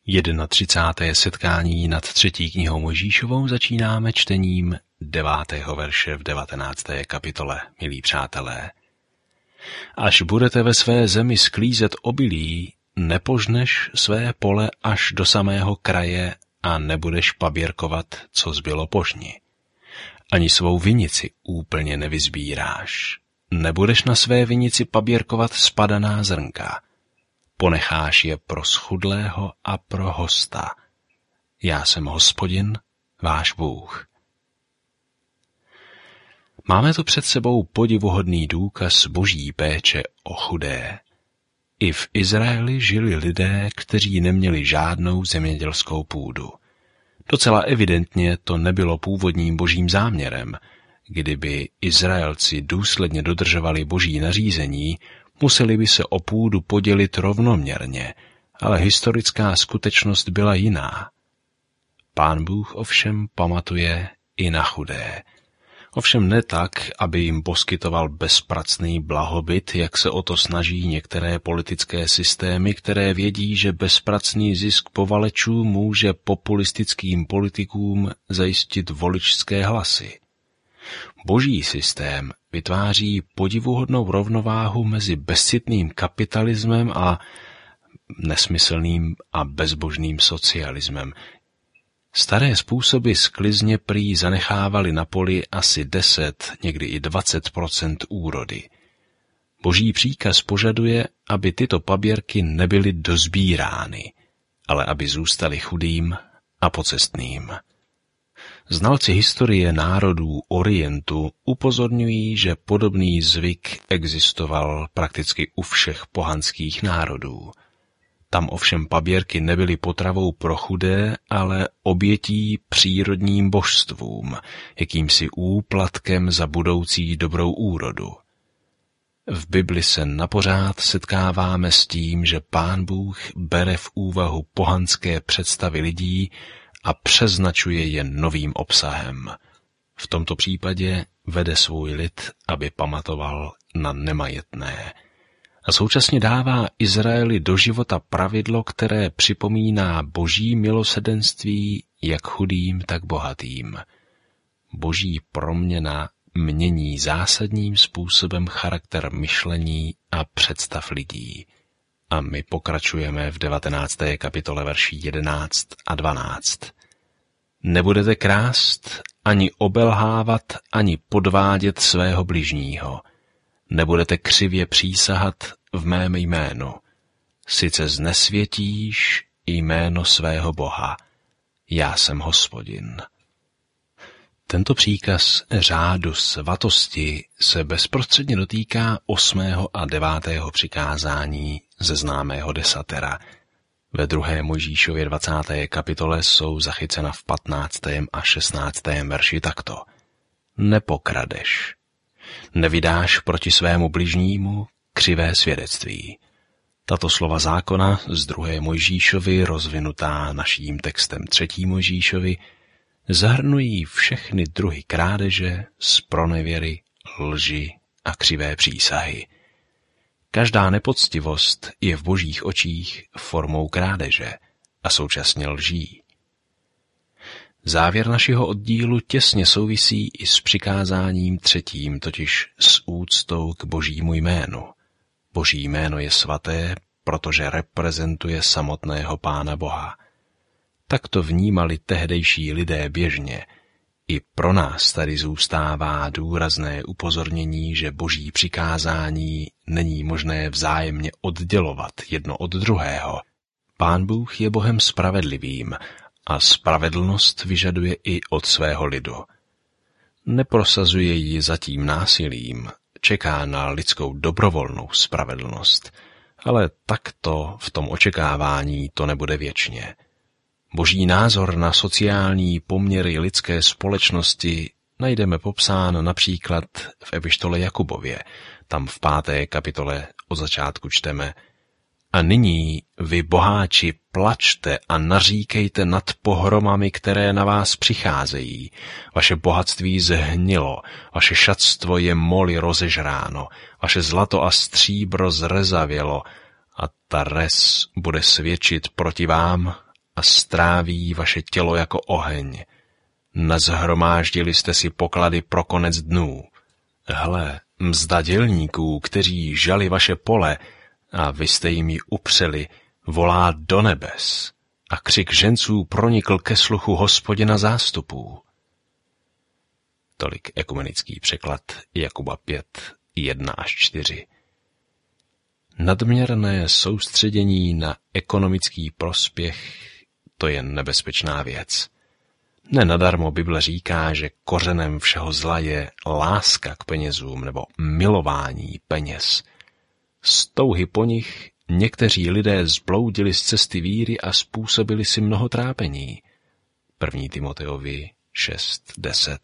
31. setkání nad 3. knihou Mojžíšovou začínáme čtením 9. verše v 19. kapitole, milí přátelé. Až budete ve své zemi sklízet obilí, nepožneš své pole až do samého kraje a nebudeš paběrkovat, co zbylo požni. Ani svou vinici úplně nevyzbíráš. Nebudeš na své vinici paběrkovat spadaná zrnka. Ponecháš je pro schudlého a pro hosta. Já jsem Hospodin, váš Bůh. Máme tu před sebou podivuhodný důkaz boží péče o chudé. I v Izraeli žili lidé, kteří neměli žádnou zemědělskou půdu. Docela evidentně to nebylo původním božím záměrem. Kdyby Izraelci důsledně dodržovali boží nařízení, museli by se o půdu podělit rovnoměrně, ale historická skutečnost byla jiná. Pán Bůh ovšem pamatuje i na chudé. Ovšem ne tak, aby jim poskytoval bezpracný blahobyt, jak se o to snaží některé politické systémy, které vědí, že bezpracný zisk povalečů může populistickým politikům zajistit voličské hlasy. Boží systém vytváří podivuhodnou rovnováhu mezi bezcitným kapitalismem a nesmyslným a bezbožným socialismem. Staré způsoby sklizně prý zanechávaly na poli asi 10, někdy i 20% úrody. Boží příkaz požaduje, aby tyto paběrky nebyly dozbírány, ale aby zůstaly chudým a pocestným. Znalci historie národů Orientu upozorňují, že podobný zvyk existoval prakticky u všech pohanských národů. Tam ovšem paběrky nebyly potravou pro chudé, ale obětí přírodním božstvům, jakýmsi úplatkem za budoucí dobrou úrodu. V Bibli se napořád setkáváme s tím, že Pán Bůh bere v úvahu pohanské představy lidí a přeznačuje je novým obsahem. V tomto případě vede svůj lid, aby pamatoval na nemajetné. A současně dává Izraeli do života pravidlo, které připomíná boží milosrdenství jak chudým, tak bohatým. Boží proměna mění zásadním způsobem charakter myšlení a představ lidí. A my pokračujeme v 19. kapitole verší 11 a 12. Nebudete krást, ani obelhávat, ani podvádět svého bližního. Nebudete křivě přísahat v mém jménu. Sice znesvětíš jméno svého Boha. Já jsem Hospodin. Tento příkaz řádu svatosti se bezprostředně dotýká 8. a 9. přikázání ze známého desatera. Ve 2. Mojžíšově 20. kapitole jsou zachycena v 15. a 16. verši takto. Nepokradeš. Nevydáš proti svému bližnímu křivé svědectví. Tato slova zákona z 2. Mojžíšovi, rozvinutá naším textem 3. Mojžíšovi, zahrnují všechny druhy krádeže, zpronevěry, lži a křivé přísahy. Každá nepoctivost je v božích očích formou krádeže a současně lží. Závěr našeho oddílu těsně souvisí i s přikázáním 3., totiž s úctou k božímu jménu. Boží jméno je svaté, protože reprezentuje samotného Pána Boha. Tak to vnímali tehdejší lidé běžně. I pro nás tady zůstává důrazné upozornění, že boží přikázání není možné vzájemně oddělovat jedno od druhého. Pán Bůh je Bohem spravedlivým a spravedlnost vyžaduje i od svého lidu. Neprosazuje ji zatím násilím, čeká na lidskou dobrovolnou spravedlnost, ale takto v tom očekávání to nebude věčně. Boží názor na sociální poměry lidské společnosti najdeme popsán například v epištole Jakubově. Tam v 5. kapitole od začátku čteme: A nyní, vy boháči, plačte a naříkejte nad pohromami, které na vás přicházejí. Vaše bohatství zhnilo, vaše šatstvo je moly rozežráno, vaše zlato a stříbro zrezavělo a ta res bude svědčit proti vám a stráví vaše tělo jako oheň. Nazhromáždili jste si poklady pro konec dnů. Hle, mzda dělníků, kteří žali vaše pole, a vy jste jim ji upřeli, volá do nebes, a křik ženců pronikl ke sluchu Hospodina zástupů. Tolik ekumenický překlad Jakuba 5, 1-4. Nadměrné soustředění na ekonomický prospěch, to je nebezpečná věc. Nenadarmo Bible říká, že kořenem všeho zla je láska k penězům nebo milování peněz. Z touhy po nich někteří lidé zbloudili z cesty víry a způsobili si mnoho trápení. 1. Timoteovi 6:10.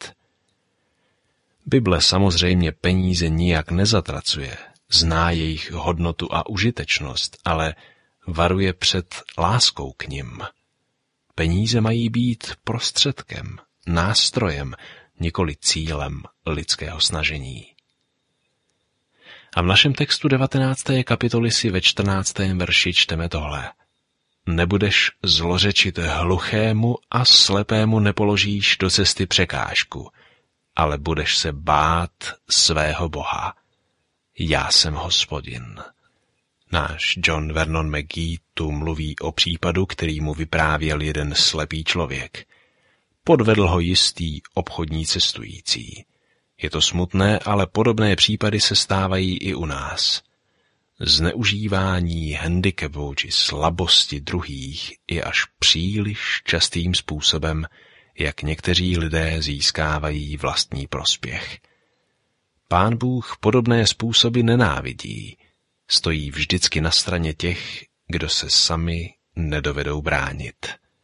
Bible samozřejmě peníze nijak nezatracuje, zná jejich hodnotu a užitečnost, ale varuje před láskou k nim. Peníze mají být prostředkem, nástrojem, nikoli cílem lidského snažení. A v našem textu 19. kapitoly si ve 14. verši čteme tohle. Nebudeš zlořečit hluchému a slepému nepoložíš do cesty překážku, ale budeš se bát svého Boha. Já jsem Hospodin. Náš John Vernon McGee tu mluví o případu, který mu vyprávěl jeden slepý člověk. Podvedl ho jistý obchodní cestující. Je to smutné, ale podobné případy se stávají i u nás. Zneužívání handicapu či slabosti druhých je až příliš častým způsobem, jak někteří lidé získávají vlastní prospěch. Pán Bůh podobné způsoby nenávidí. Stojí vždycky na straně těch, kdo se sami nedovedou bránit.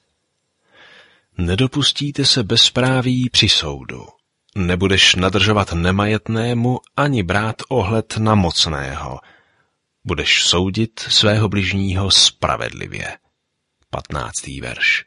Nedopustíte se bezpráví při soudu. Nebudeš nadržovat nemajetnému ani brát ohled na mocného. Budeš soudit svého bližního spravedlivě. 15. verš.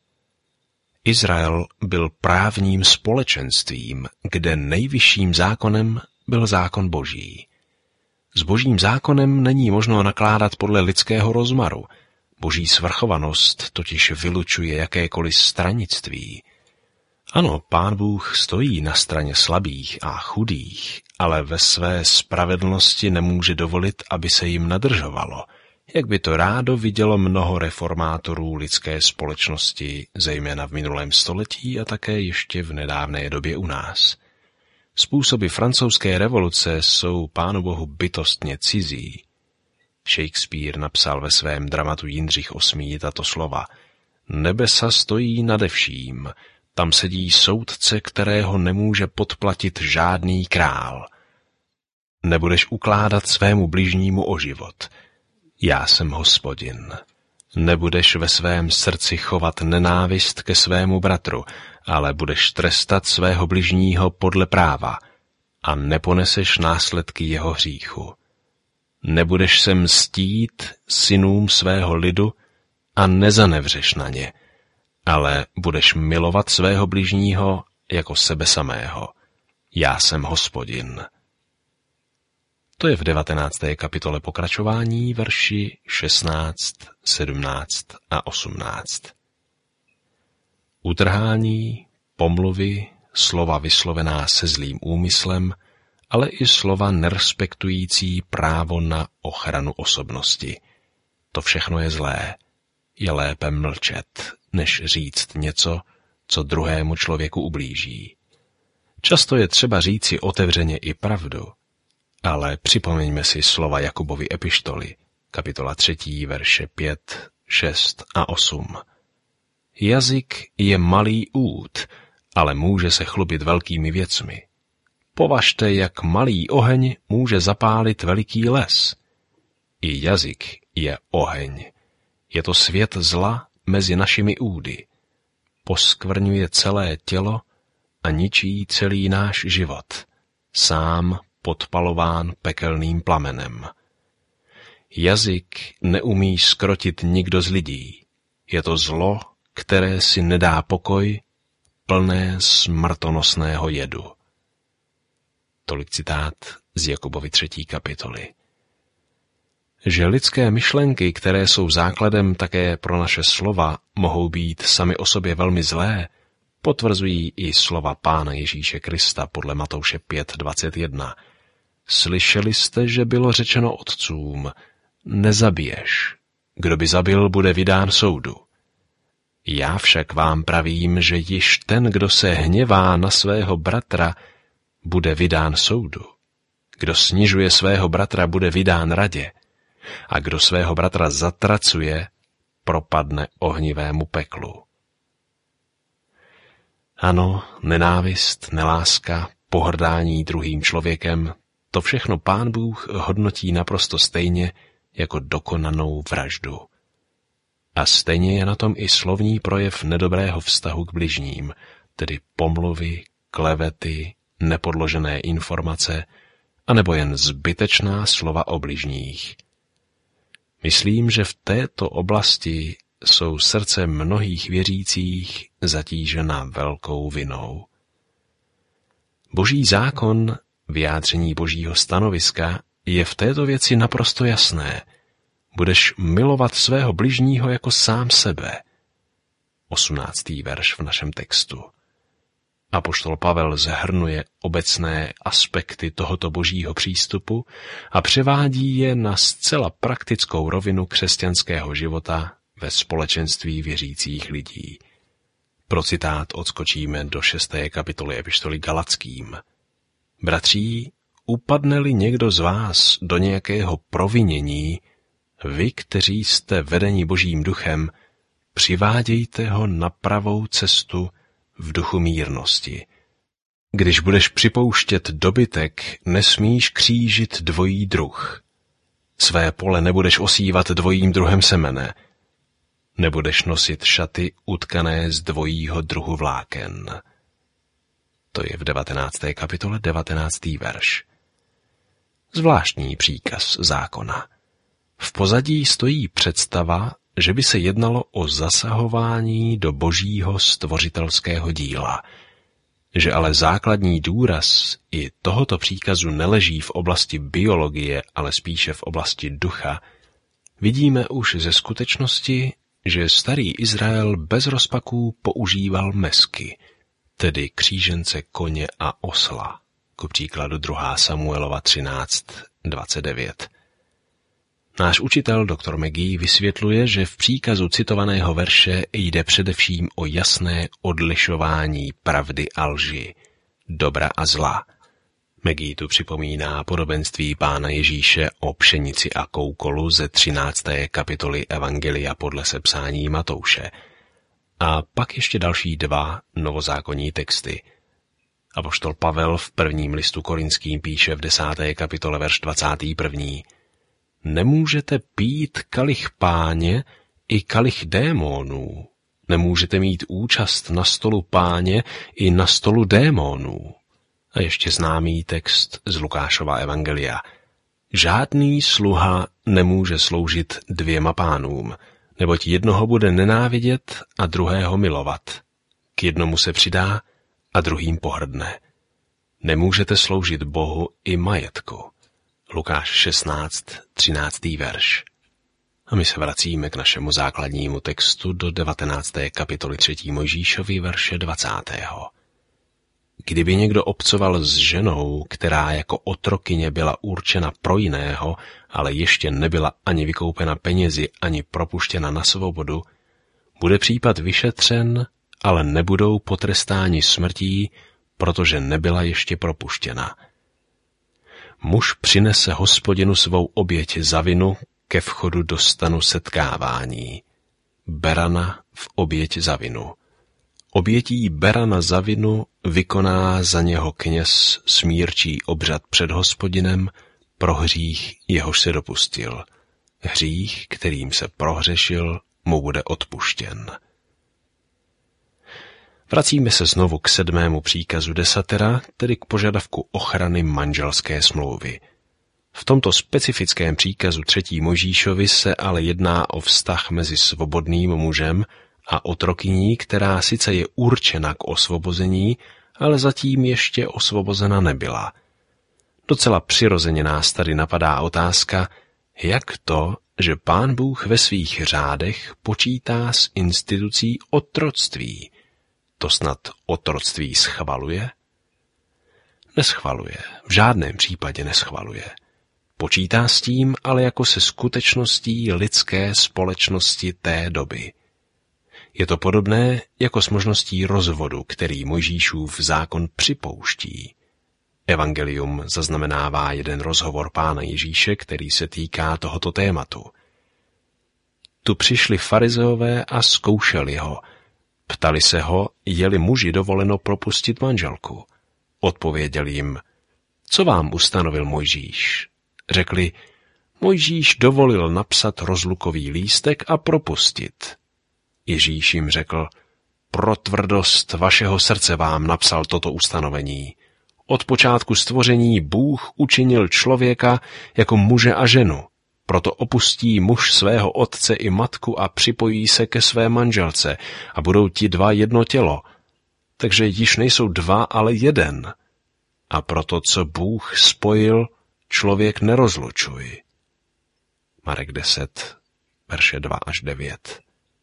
Izrael byl právním společenstvím, kde nejvyšším zákonem byl zákon Boží. S Božím zákonem není možno nakládat podle lidského rozmaru. Boží svrchovanost totiž vylučuje jakékoliv stranictví. Ano, Pán Bůh stojí na straně slabých a chudých, ale ve své spravedlnosti nemůže dovolit, aby se jim nadržovalo, jak by to rádo vidělo mnoho reformátorů lidské společnosti, zejména v minulém století a také ještě v nedávné době u nás. Způsoby francouzské revoluce jsou Pánu Bohu bytostně cizí. Shakespeare napsal ve svém dramatu Jindřich VIII. Tato slova. Nebesa stojí nade vším, tam sedí soudce, kterého nemůže podplatit žádný král. Nebudeš ukládat svému bližnímu o život. Já jsem Hospodin. Nebudeš ve svém srdci chovat nenávist ke svému bratru, ale budeš trestat svého bližního podle práva a neponeseš následky jeho hříchu. Nebudeš se mstít synům svého lidu a nezanevřeš na ně, ale budeš milovat svého bližního jako sebe samého. Já jsem Hospodin. To je v 19. kapitole pokračování verši 16, 17 a 18. Utrhání, pomluvy, slova vyslovená se zlým úmyslem, ale i slova nerespektující právo na ochranu osobnosti. To všechno je zlé. Je lépe mlčet, než říct něco, co druhému člověku ublíží. Často je třeba říci otevřeně i pravdu, ale připomeňme si slova Jakubovy epištoly, kapitola 3, verše 5, 6 a 8. Jazyk je malý út, ale může se chlubit velkými věcmi. Považte, jak malý oheň může zapálit veliký les. I jazyk je oheň. Je to svět zla mezi našimi údy. Poskvrňuje celé tělo a ničí celý náš život, sám podpalován pekelným plamenem. Jazyk neumí zkrotit nikdo z lidí. Je to zlo, které si nedá pokoj, plné smrtonosného jedu. Tolik citát z Jakubovy 3. kapitoly. Že lidské myšlenky, které jsou základem také pro naše slova, mohou být sami o sobě velmi zlé, potvrzují i slova Pána Ježíše Krista podle Matouše 5:21. Slyšeli jste, že bylo řečeno otcům, nezabiješ. Kdo by zabil, bude vydán soudu. Já však vám pravím, že již ten, kdo se hněvá na svého bratra, bude vydán soudu. Kdo snižuje svého bratra, bude vydán radě. A kdo svého bratra zatracuje, propadne ohnivému peklu. Ano, nenávist, neláska, pohrdání druhým člověkem, to všechno Pán Bůh hodnotí naprosto stejně jako dokonanou vraždu. A stejně je na tom i slovní projev nedobrého vztahu k bližním, tedy pomluvy, klevety, nepodložené informace, anebo jen zbytečná slova o bližních. Myslím, že v této oblasti jsou srdce mnohých věřících zatížena velkou vinou. Boží zákon, vyjádření Božího stanoviska, je v této věci naprosto jasné. Budeš milovat svého bližního jako sám sebe. 18. verš v našem textu. Apoštol Pavel zhrnuje obecné aspekty tohoto božího přístupu a převádí je na zcela praktickou rovinu křesťanského života ve společenství věřících lidí. Pro citát odskočíme do 6. kapitoly epištoly Galatským. Bratří, upadne-li někdo z vás do nějakého provinění, vy, kteří jste vedeni Božím duchem, přivádějte ho na pravou cestu v duchu mírnosti. Když budeš připouštět dobytek, nesmíš křížit dvojí druh. Své pole nebudeš osívat dvojím druhem semene. Nebudeš nosit šaty utkané z dvojího druhu vláken. To je v 19. kapitole 19. verš. Zvláštní příkaz zákona. V pozadí stojí představa, že by se jednalo o zasahování do božího stvořitelského díla, že ale základní důraz i tohoto příkazu neleží v oblasti biologie, ale spíše v oblasti ducha, vidíme už ze skutečnosti, že starý Izrael bez rozpaků používal mesky, tedy křížence koně a osla, ku příkladu 2. Samuelova 13:29. Náš učitel dr. McGee vysvětluje, že v příkazu citovaného verše jde především o jasné odlišování pravdy a lži, dobra a zla. McGee tu připomíná podobenství Pána Ježíše o pšenici a koukolu ze 13. kapitoly Evangelia podle sepsání Matouše. A pak ještě další 2 novozákonní texty. Apoštol Pavel v 1. listu Korinským píše v 10. kapitole verš 21. Nemůžete pít kalich Páně i kalich démonů. Nemůžete mít účast na stolu Páně i na stolu démonů. A ještě známý text z Lukášova evangelia. Žádný sluha nemůže sloužit 2 pánům, neboť jednoho bude nenávidět a druhého milovat. K jednomu se přidá a druhým pohrdne. Nemůžete sloužit Bohu i majetku. Lukáš 16:13. verš. A my se vracíme k našemu základnímu textu do 19. kapitoly 3. Mojžíšovy verše 20. Kdyby někdo obcoval s ženou, která jako otrokyně byla určena pro jiného, ale ještě nebyla ani vykoupena penězi, ani propuštěna na svobodu, bude případ vyšetřen, ale nebudou potrestáni smrtí, protože nebyla ještě propuštěna. Muž přinese Hospodinu svou oběť za vinu ke vchodu do stanu setkávání. Berana v oběť za vinu. Obětí berana za vinu vykoná za něho kněz smírčí obřad před Hospodinem pro hřích, jehož se dopustil. Hřích, kterým se prohřešil, mu bude odpuštěn. Vracíme se znovu k 7. příkazu desatera, tedy k požadavku ochrany manželské smlouvy. V tomto specifickém příkazu 3. Mojžíšovi se ale jedná o vztah mezi svobodným mužem a otrokyní, která sice je určena k osvobození, ale zatím ještě osvobozena nebyla. Docela přirozeně nás tady napadá otázka, Jak to, že Pán Bůh ve svých řádech počítá s institucí otroctví? To snad otroctví schvaluje? Neschvaluje, v žádném případě neschvaluje. Počítá s tím, ale jako se skutečností lidské společnosti té doby. Je to podobné jako s možností rozvodu, který Mojžíšův zákon připouští. Evangelium zaznamenává jeden rozhovor Pána Ježíše, který se týká tohoto tématu. Tu přišli farizeové a zkoušeli ho. Ptali se ho, je-li muži dovoleno propustit manželku. Odpověděl jim, co vám ustanovil Mojžíš? Řekli, Mojžíš dovolil napsat rozlukový lístek a propustit. Ježíš jim řekl, pro tvrdost vašeho srdce vám napsal toto ustanovení. Od počátku stvoření Bůh učinil člověka jako muže a ženu. Proto opustí muž svého otce i matku a připojí se ke své manželce a budou ti dva jedno tělo. Takže již nejsou dva, ale jeden. A proto, co Bůh spojil, člověk nerozlučuj. Marek 10, verše 2 až 9.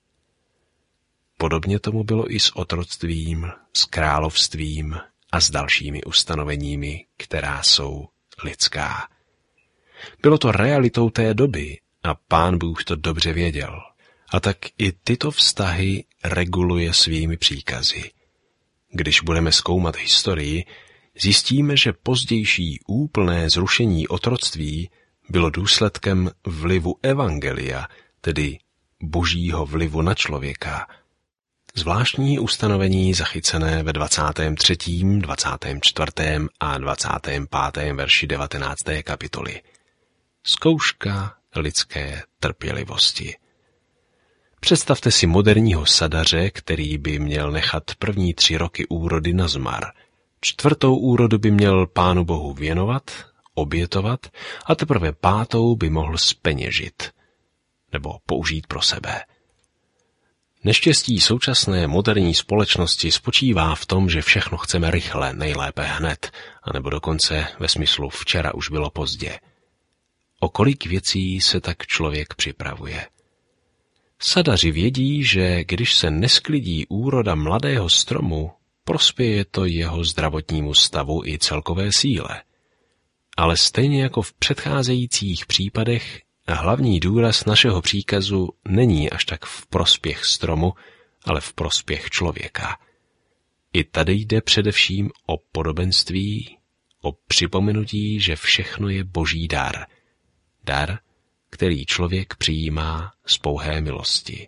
Podobně tomu bylo i s otroctvím, s královstvím a s dalšími ustanoveními, která jsou lidská. Bylo to realitou té doby a Pán Bůh to dobře věděl. A tak i tyto vztahy reguluje svými příkazy. Když budeme zkoumat historii, zjistíme, že pozdější úplné zrušení otroctví bylo důsledkem vlivu evangelia, tedy božího vlivu na člověka. Zvláštní ustanovení zachycené ve 23., 24. a 25. verši 19. kapitoly. Zkouška lidské trpělivosti. Představte si moderního sadaře, který by měl nechat první 3 roky úrody na zmar. 4. úrodu by měl Pánu Bohu věnovat, obětovat a teprve 5. by mohl zpeněžit nebo použít pro sebe. Neštěstí současné moderní společnosti spočívá v tom, že všechno chceme rychle, nejlépe hned, anebo dokonce ve smyslu včera už bylo pozdě. O kolik věcí se tak člověk připravuje? Sadaři vědí, že když se nesklidí úroda mladého stromu, prospěje to jeho zdravotnímu stavu i celkové síle. Ale stejně jako v předcházejících případech, hlavní důraz našeho příkazu není až tak v prospěch stromu, ale v prospěch člověka. I tady jde především o podobenství, o připomenutí, že všechno je boží dar. Dar, který člověk přijímá z pouhé milosti.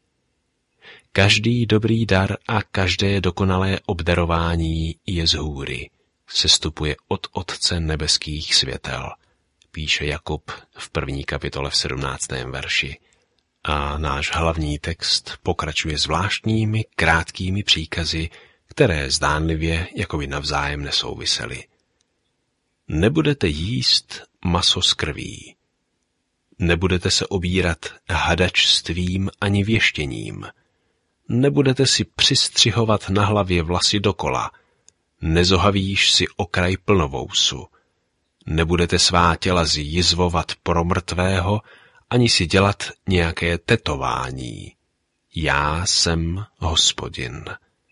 Každý dobrý dar a každé dokonalé obdarování je z hůry, sestupuje od Otce nebeských světel, píše Jakub v 1. kapitole v 17. verši. A náš hlavní text pokračuje zvláštními krátkými příkazy, které zdánlivě jakoby navzájem nesouvisely. Nebudete jíst maso z krví. Nebudete se obírat hadačstvím ani věštěním. Nebudete si přistřihovat na hlavě vlasy dokola. Nezohavíš si okraj plnovousu. Nebudete svá těla zjizvovat pro mrtvého, ani si dělat nějaké tetování. Já jsem Hospodin.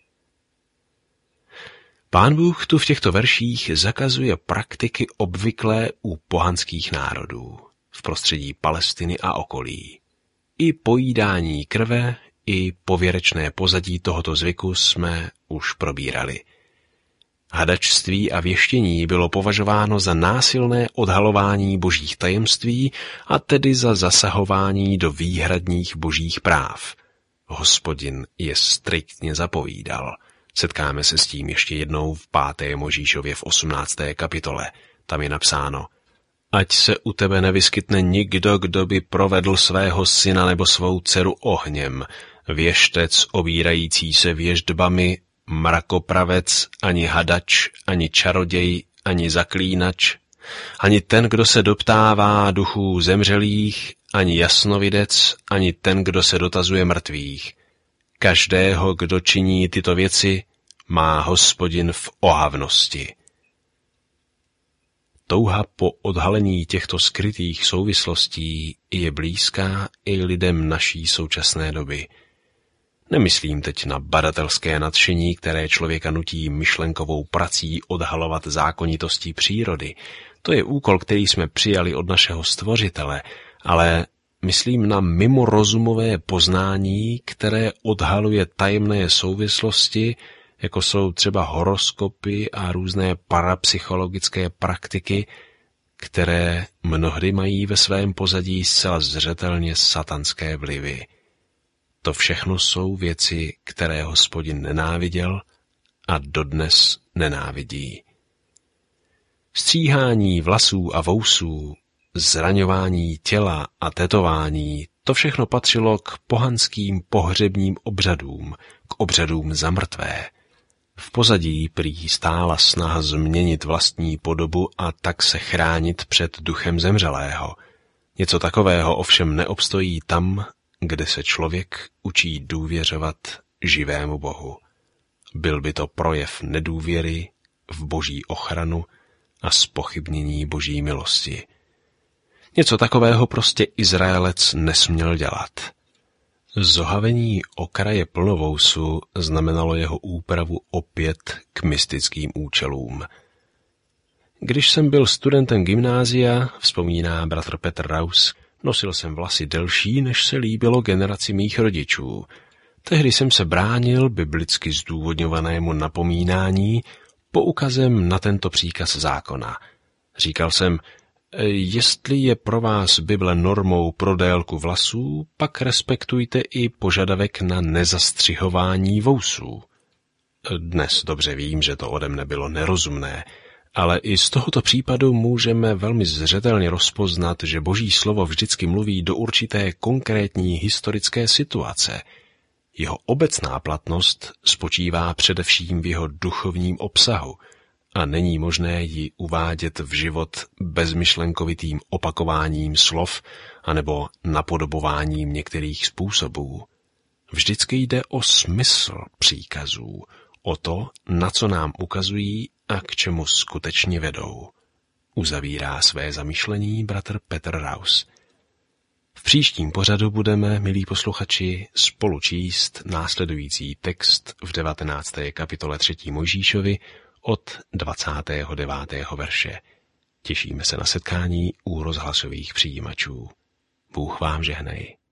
Pán Bůh tu v těchto verších zakazuje praktiky obvyklé u pohanských národů v prostředí Palestiny a okolí. I pojídání krve, i pověrečné pozadí tohoto zvyku jsme už probírali. Hadačství a věštění bylo považováno za násilné odhalování božích tajemství a tedy za zasahování do výhradních božích práv. Hospodin je striktně zapovídal. Setkáme se s tím ještě jednou v 5. Mojžíšově v 18. kapitole. Tam je napsáno: Ať se u tebe nevyskytne nikdo, kdo by provedl svého syna nebo svou dceru ohněm, věštec obírající se věštbami, mrakopravec, ani hadač, ani čaroděj, ani zaklínač, ani ten, kdo se doptává duchů zemřelých, ani jasnovidec, ani ten, kdo se dotazuje mrtvých. Každého, kdo činí tyto věci, má Hospodin v ohavnosti. touha po odhalení těchto skrytých souvislostí je blízká i lidem naší současné doby. Nemyslím teď na badatelské nadšení, které člověka nutí myšlenkovou prací odhalovat zákonitosti přírody. To je úkol, který jsme přijali od našeho stvořitele, ale myslím na mimorozumové poznání, které odhaluje tajemné souvislosti, jako jsou třeba horoskopy a různé parapsychologické praktiky, které mnohdy mají ve svém pozadí zcela zřetelně satanské vlivy. To všechno jsou věci, které Hospodin nenáviděl a dodnes nenávidí. Stříhání vlasů a vousů, zraňování těla a tetování, to všechno patřilo k pohanským pohřebním obřadům, k obřadům za mrtvé. V pozadí prý stála snaha změnit vlastní podobu a tak se chránit před duchem zemřelého. Něco takového ovšem neobstojí tam, kde se člověk učí důvěřovat živému Bohu. Byl by to projev nedůvěry v Boží ochranu a zpochybnění Boží milosti. Něco takového prostě Izraelec nesměl dělat. Zohavení okraje plnovousu znamenalo jeho úpravu opět k mystickým účelům. Když jsem byl studentem gymnázia, vzpomíná bratr Petr Raus, nosil jsem vlasy delší, než se líbilo generaci mých rodičů. Tehdy jsem se bránil biblicky zdůvodňovanému napomínání poukazem na tento příkaz zákona. Říkal jsem, jestli je pro vás Bible normou pro délku vlasů, pak respektujte i požadavek na nezastřihování vousů. Dnes dobře vím, že to ode mne bylo nerozumné, ale i z tohoto případu můžeme velmi zřetelně rozpoznat, že Boží slovo vždycky mluví do určité konkrétní historické situace. Jeho obecná platnost spočívá především v jeho duchovním obsahu a není možné ji uvádět v život bezmyšlenkovitým opakováním slov anebo napodobováním některých způsobů. Vždycky jde o smysl příkazů, o to, na co nám ukazují a k čemu skutečně vedou. Uzavírá své zamyšlení bratr Petr Raus. V příštím pořadu budeme, milí posluchači, spolu číst následující text v 19. kapitole 3. Mojžíšovi od 29. verše. Těšíme se na setkání u rozhlasových přijímačů. Bůh vám žehnej.